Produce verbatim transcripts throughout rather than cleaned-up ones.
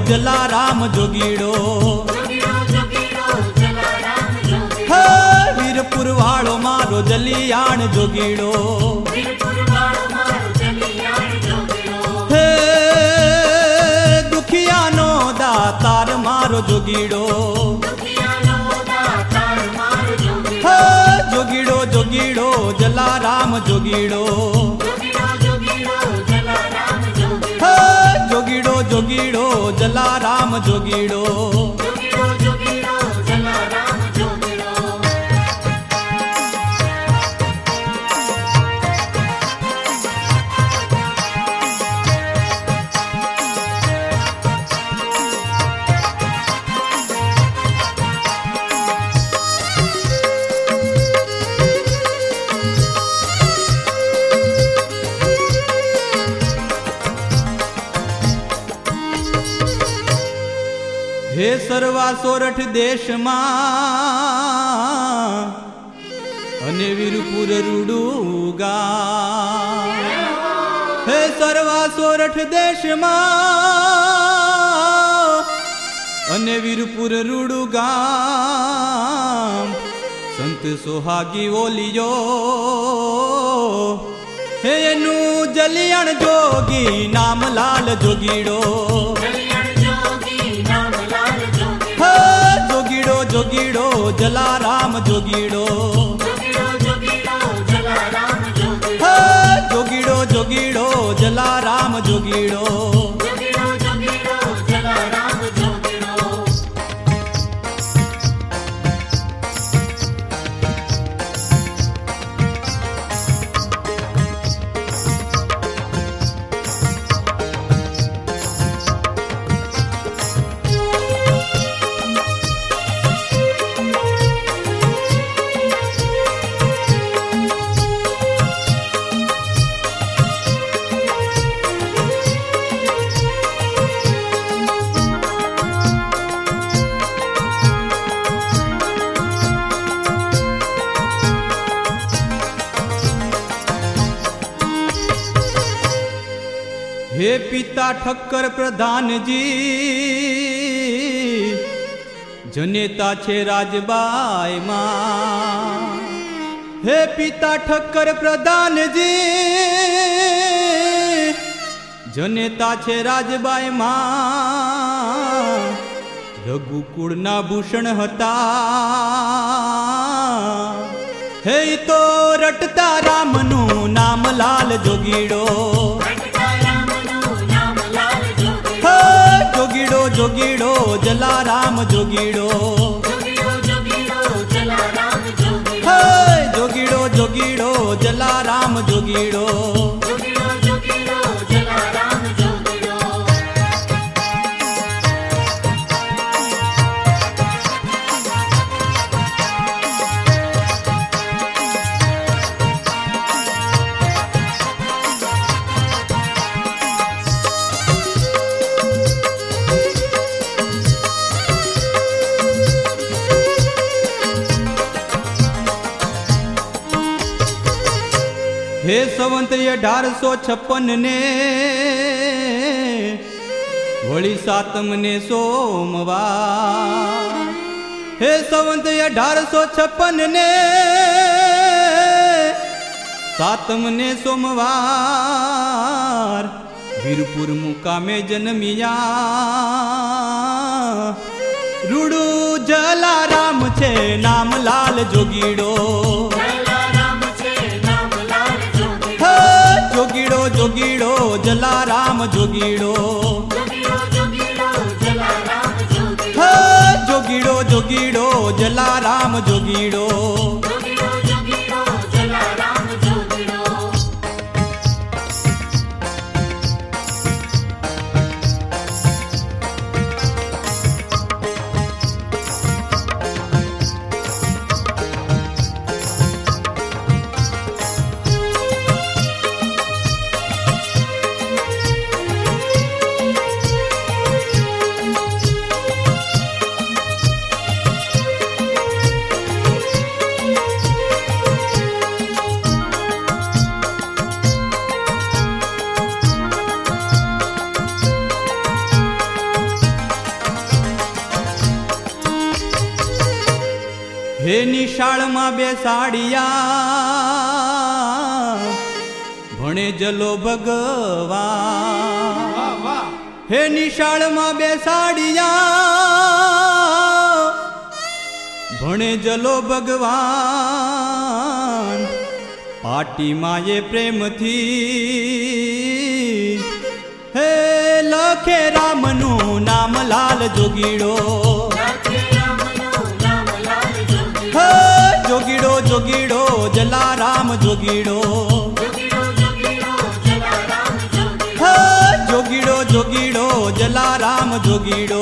जलाराम जोगीड़ो हे वीरपुर वालो मारो जलियाण जोगीड़ो हे दुखिया नो दातार मारो जोगीड़ो हे जोगीड़ो जोगीड़ो जलाराम जोगीड़ो हे जोगीड़ो जोगीड़ो जलाराम जोगीड़ो हे सर्वा सोरठ देश मा अने वीरपुर रूडूगा हे सर्वा सोरठ देश मा अने वीरपुर रूडूगा संत सोहागी ओलियो हे एनु जलियण जोगी नाम लाल जोगीड़ो जोगीड़ो जोगीड़ो जलाराम जोगीड़ो हे जोगीड़ो जोगीड़ो जलाराम जोगीड़ो हे पिता ठक्कर प्रधान जी जनेता छे राजबाई मां हे पिता ठक्कर प्रधान जी जनेता छे राजबाई मां रघुकुल ना भूषण हता हे तो रटता रामनु नाम लाल जोगीड़ो जोगीड़ो जोगीड़ो जलाराम जोगीड़ो हे जोगीड़ो जोगीड़ो जलाराम जोगीड़ो हे संवत अठार सौ छप्पन ने वળી सातम ने सोमवार हे संवत अठार सौ छप्पन ने सातम ने सोमवार वीरपुर मुकामे जन्मिया रूडू जलाराम छे नाम लाल जोगीड़ो जोगीड़ो जोगीड़ो जलाराम जोगीड़ो हे जोगीड़ो जोगीड़ो जलाराम जोगीड़ो નિશાળમાં બેસાડિયા ભણે જલો ભગવાન હે નિશાળમાં બેસાડિયા ભણે જલો ભગવાન પાટીમાં એ પ્રેમથી હે લખે રામનું નામ લાલ જોગીડો હે જોગીડો જોગીડો જલારામ જોગીડો હે જોગીડો જોગીડો જલારામ જોગીડો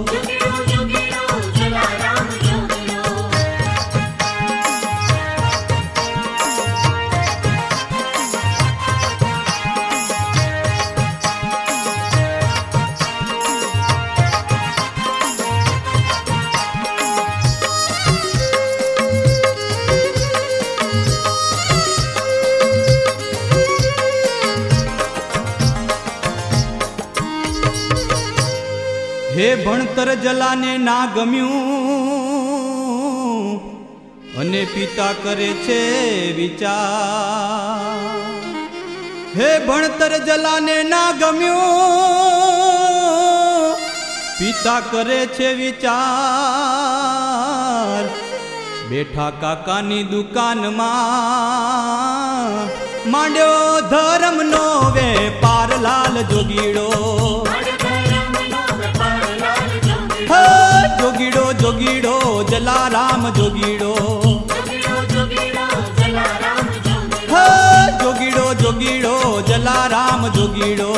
હે ભણતર જલાને ના ગમ્યું અને પિતા કરે છે વિચાર હે ભણતર જલાને ના ગમ્યું પિતા કરે છે વિચાર બેઠા કાકાની દુકાનમાં માંડ્યો ધર્મનો વેપાર લાલ જોગીડો જોગીડો જોગીડો જલારામ જોગીડો હે જોગીડો જોગીડો જલારામ જોગીડો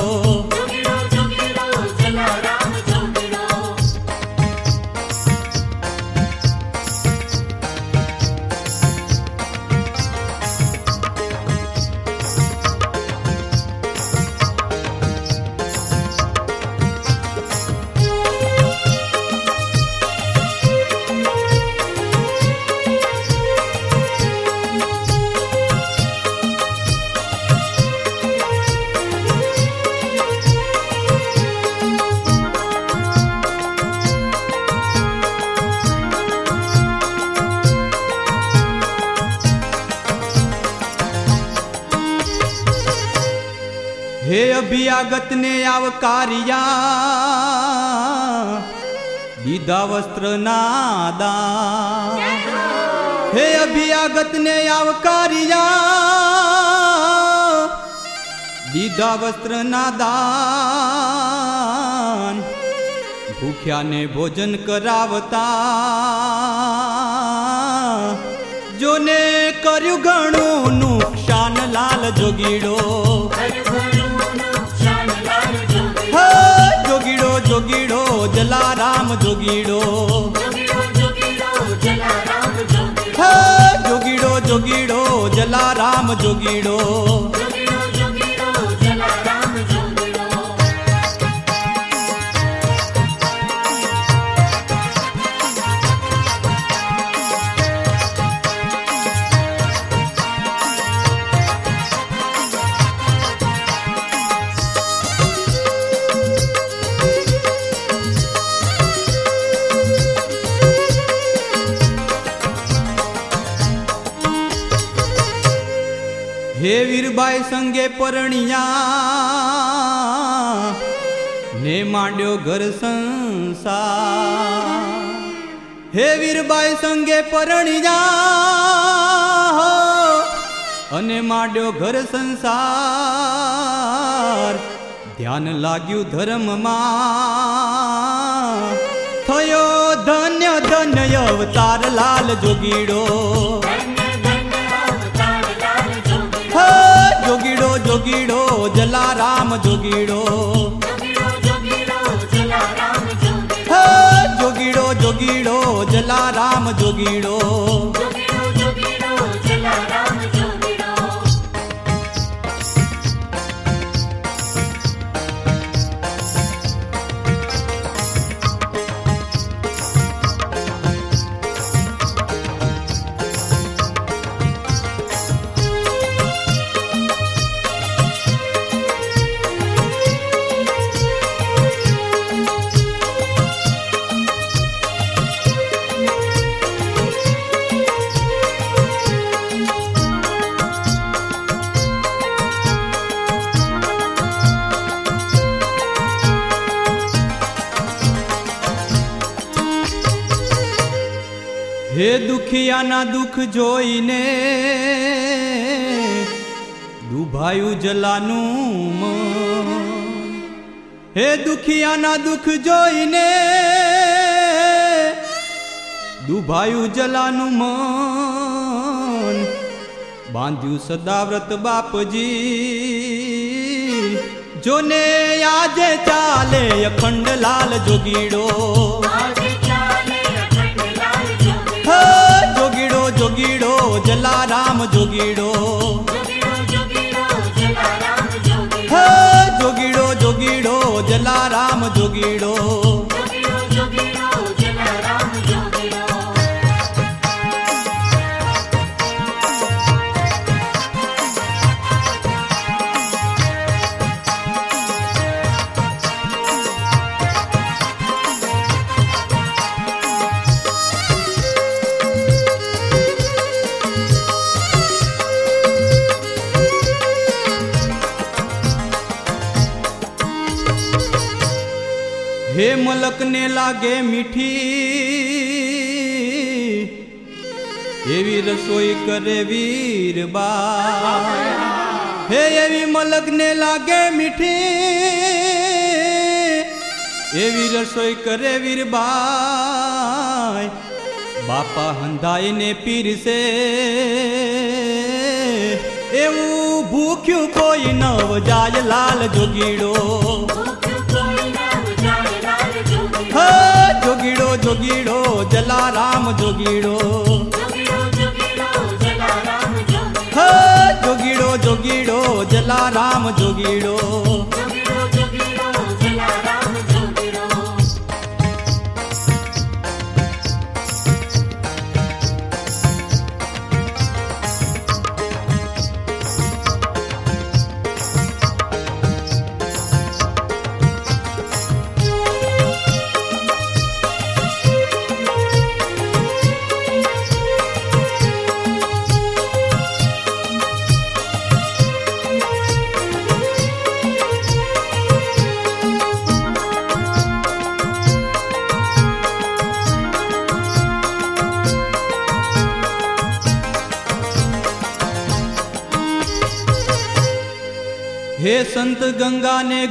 હે અભિયાગત ને આવકારિયા દીધા વસ્ત્ર ના દાન હે અભિયાગત ને આવકારિયા દીધા વસ્ત્ર ના દાન ભૂખ્યા ને ભોજન કરાવતા જોને કર્યું ઘણું નુકસાન લાલ જોગીડો જોગીડો જોગીડો જલારામ જોગીડો હે જોગીડો જોગીડો જલારામ જોગીડો હે વીરબાઈ સંગે પરણિયા ને માંડ્યો ઘર સંસાર હે વીરબાઈ સંગે પરણિયા અને માંડ્યો ઘર સંસાર ધ્યાન લાગ્યું ધર્મમાં થયો ધન્ય ધન્ય અવતાર લાલ જોગીડો જોગીડો જોગીડો જલારામ જોગીડો હે જોગીડો જોગીડો જલારામ જોગીડો હે દુખિયાના દુઃખ જોઈને દુભાયું જલાનું મન, હે દુખિયાના દુઃખ જોઈને દુભાયું જલાનું મન, બાંધ્યું સદાવ્રત બાપજી જોને આજે ચાલે અખંડ લાલ જોગીડો, જોગીડો જોગીડો જલારામ જોગીડો, જોગીડો જોગીડો જલારામ જોગીડો. હે મલક ને લાગે મીઠી એવી રસોઈ કરે વીરબા, હે એવી મલક ને લાગે મીઠી એવી રસોઈ કરે વીરબાઈ, બાપા હંધાઈ ને પીરસે એવું ભૂખ્યું કોઈ નવ જાય લાલ જોગીડો, જોગીડો જોગીડો જલારામ જોગીડો, જોગીડો જોગીડો જલારામ જોગીડો. હે સંત ગંગા ને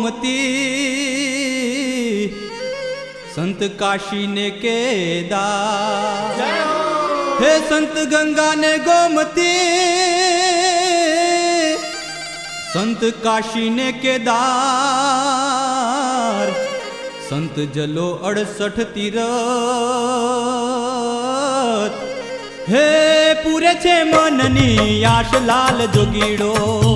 ગોમતી, સંત કાશી ને કેદાર, હે સંત ગંગા ને ગોમતી, સંત કાશી ને કેદાર, સંત જલો અડસઠ તીરથ, હે પૂરે છે મનની આશ લાલ જોગીડો,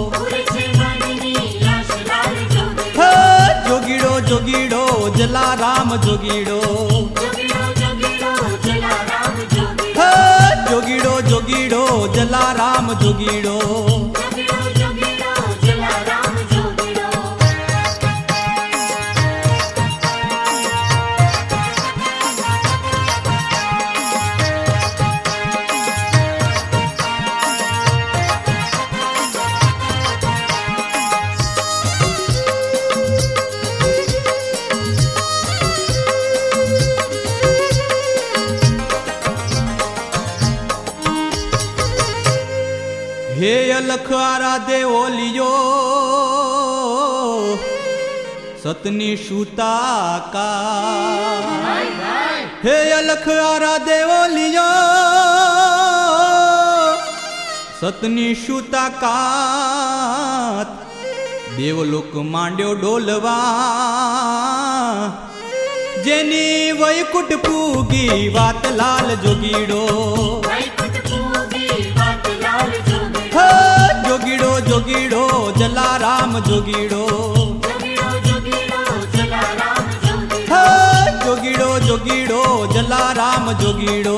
જોગીડો જોગીડો જલારામ જોગીડો, જોગીડો જોગીડો જલારામ જોગીડો. હે અલખ આરાધે ઓલિયો સતની સુતા કા, હે અલખ આરાધે ઓલિયો સતની સુતા કાત, દેવલોક માંડ્યો ડોલવા જેની વૈકુટ પૂગી વાત લાલ જોગીડો, જોગીડો જોગીડો જલારામ જોગીડો, જોગીડો જોગીડો જલારામ જોગીડો.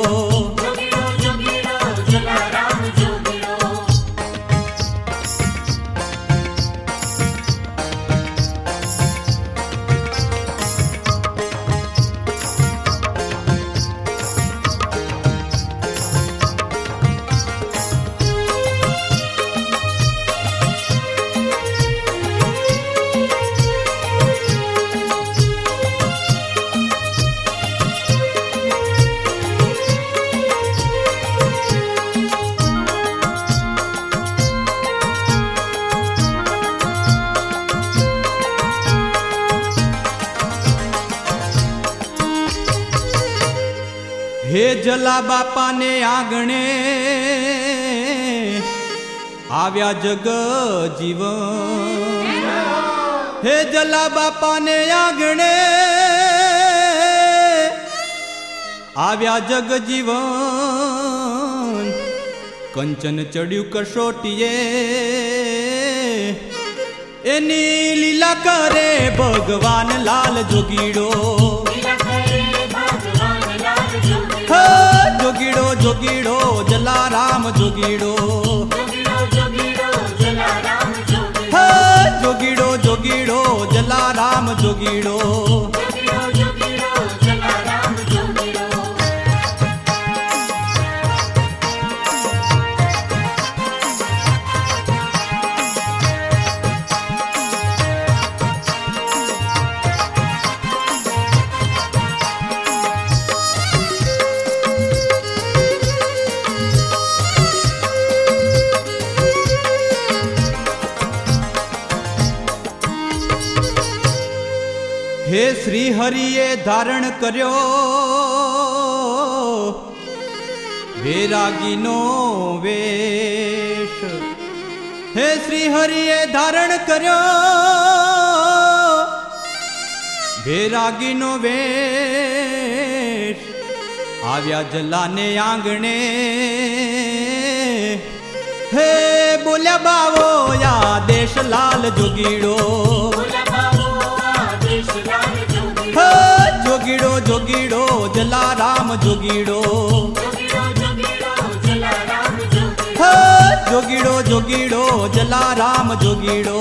હે જલા બાપાને આંગણે આવ્યા જગ જીવન હે જલા બાપાને આંગણે આવ્યા જગ જીવન કંચન ચડ્યું કસોટીએ એની લીલા કરે ભગવાન લાલ જોગીડો જોગીડો જોગીડો જલારામ જોગીડો જોગીડો જોગીડો જલારામ જોગીડો હે શ્રી હરિએ ધારણ કર્યો વૈરાગીનો વેશ હે શ્રી હરિએ ધારણ કર્યો વૈરાગીનો વેશ આવ્યા જલાને આંગણે હે બોલ્યા બાવો યા દેશ લાલ જોગીડો જોગીડો જોગીડો જલારામ જોગીડો જોગીડો જોગીડો જલારામ જોગીડો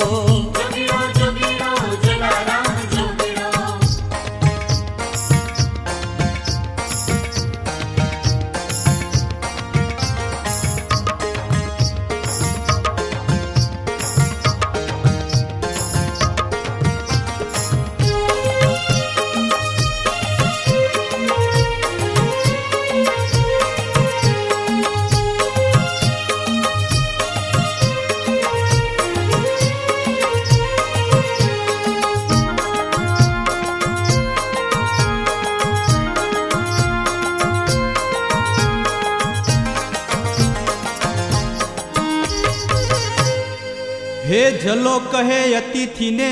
હે જલો કહે અતિથિને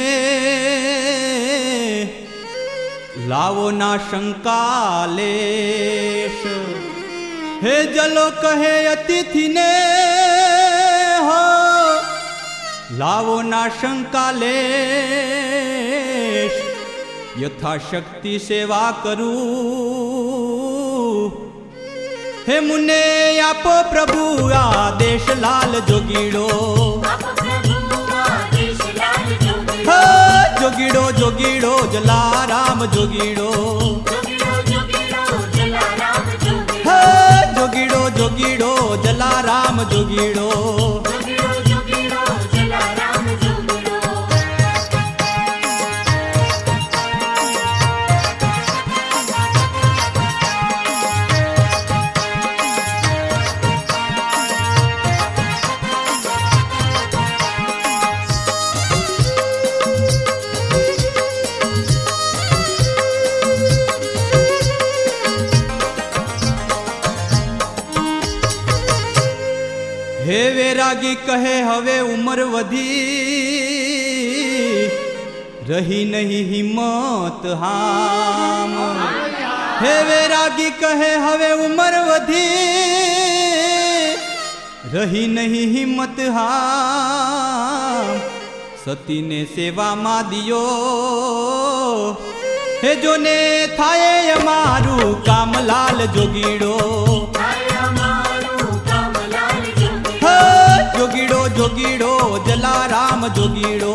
લાવો ના શંકાલેશ હે જલો કહે અતિથિને હો લાવો ના શંકાલેશ યથાશક્તિ સેવા કરું હે મુને આપો પ્રભુ આદેશ લાલ જોગીડો જોગીડો જોગીડો જલારામ જોગીડો જોગીડો જોગીડો જલારામ જોગીડો હે વૈરાગી કહે હવે ઉંમર વધી રહી નહીં હિંમત હામ હે વૈરાગી કહે હવે ઉંમર વધી રહી નહીં હિંમત હામ સતીને સેવામાં દિયો હે જોને થાય અમારું કામ લાલ જોગીડો જોગીડો જોગીડો જલારામ જોગીડો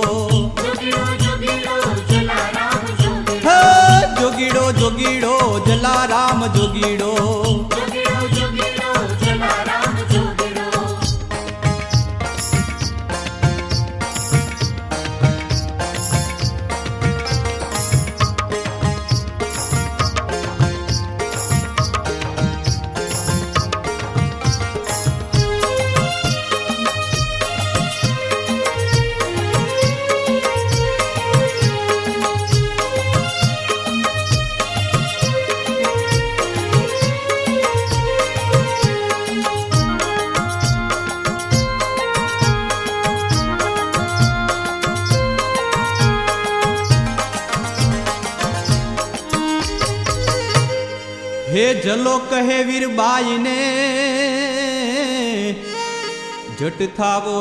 જોગીડો જોગીડો જલારામ જોગીડો जलो कहे वीरबाई ने जट था वो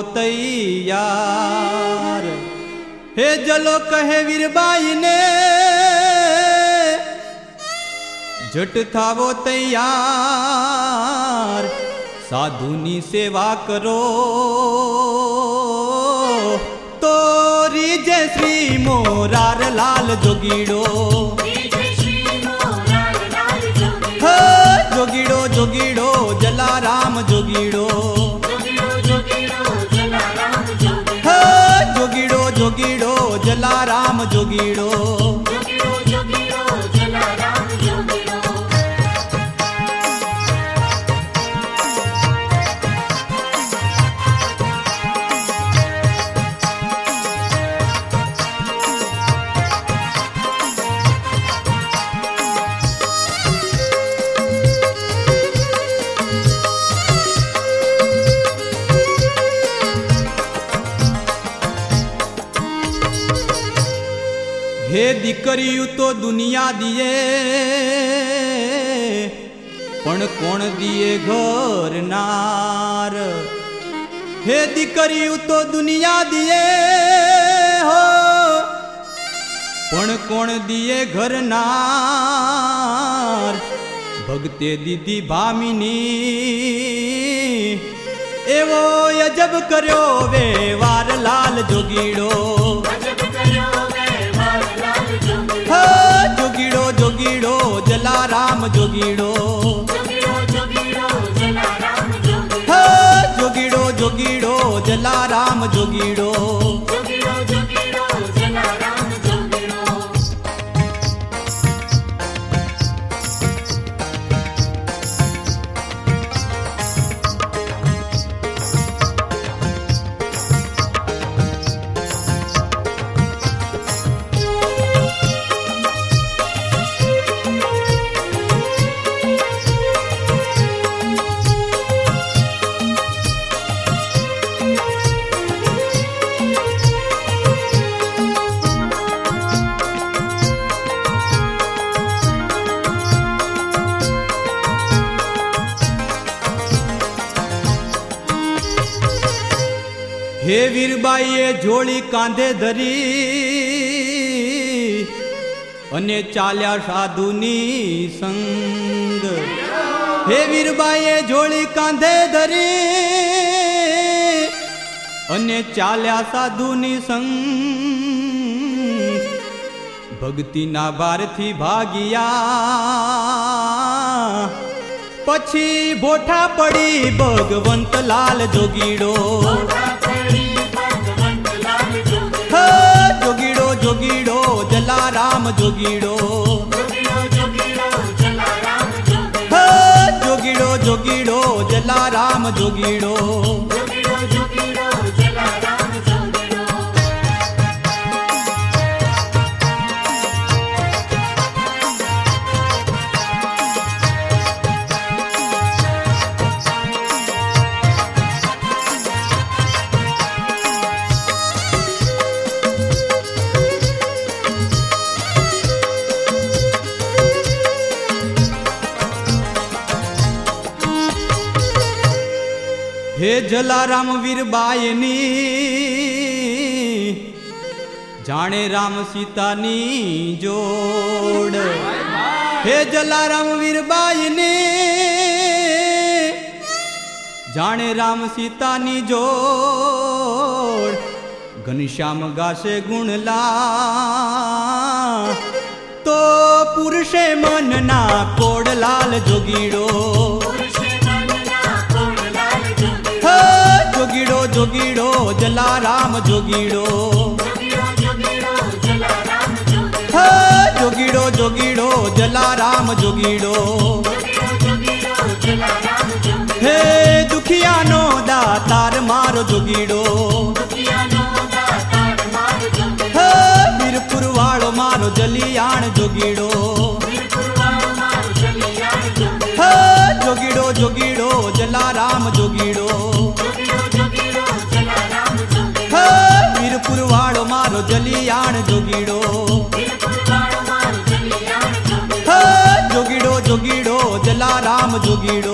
तैयार। हे जलो कहे वीरबाई ने जट था वो तैयार। साधुनी सेवा करो तो रीजे श्री मोरार लाल जोगीड़ो। जोगीड़ो जोगीड़ो जलाराम जोगीड़ो। जोगीड़ो जोगीड़ो जलाराम जोगीड़ो। हे दीकरियू तो दुनिया दिए पण कोण दिए घर नार। हे दीकरियू तो दुनिया दिए हो पण कोण दिए घर नार। भगते दीदी भामिनी एवो अजब कर्यो व्यवहार लाल जोगीड़ो। जोगीड़ो जोगीड़ो जलाराम जोगीड़ो। जोगीड़ो जोगीड़ो जलाराम जोगीड़ो। हे वीरबाईए झोली कांधे धरी अने चाल्या साधुनी संग। हे वीरबाईए झोली कांधे धरी अने चाल्या साधुनी संग। भक्ति ना बार थी भागिया पछी बोठा पड़ी भगवंत लाल जोगीड़ो। जोगीड़ो जोगीड़ो जलाराम जोगीड़ो। जोगीड़ो जोगीड़ो जलाराम जोगीड़ो। हे जलाराम वीरबाईनी जाने राम सीतानी जोड़। हे जलाराम वीरबाईनी जाने राम सीतानी जोड़। घनश्याम गासे गुणला तो पुरुषे मन ना कोड लाल जोगीड़ो। जोगीड़ो जोगीड़ो जलाराम जोगीड़ो। जोगीड़ो जोगीड़ो जलाराम जोगीड़ो। हे दुखिया नो दातार मारो जोगीड़ो। वीरपुर वालो मारो जलियाण जोगीड़ो। जोगीड़ो जोगीड़ो जलाराम जोगीड़ो। वीरपुर वालो मारो जलियाण जोगीड़ो। जोगीड़ो जोगीड़ो भोला राम जोगीड़ो।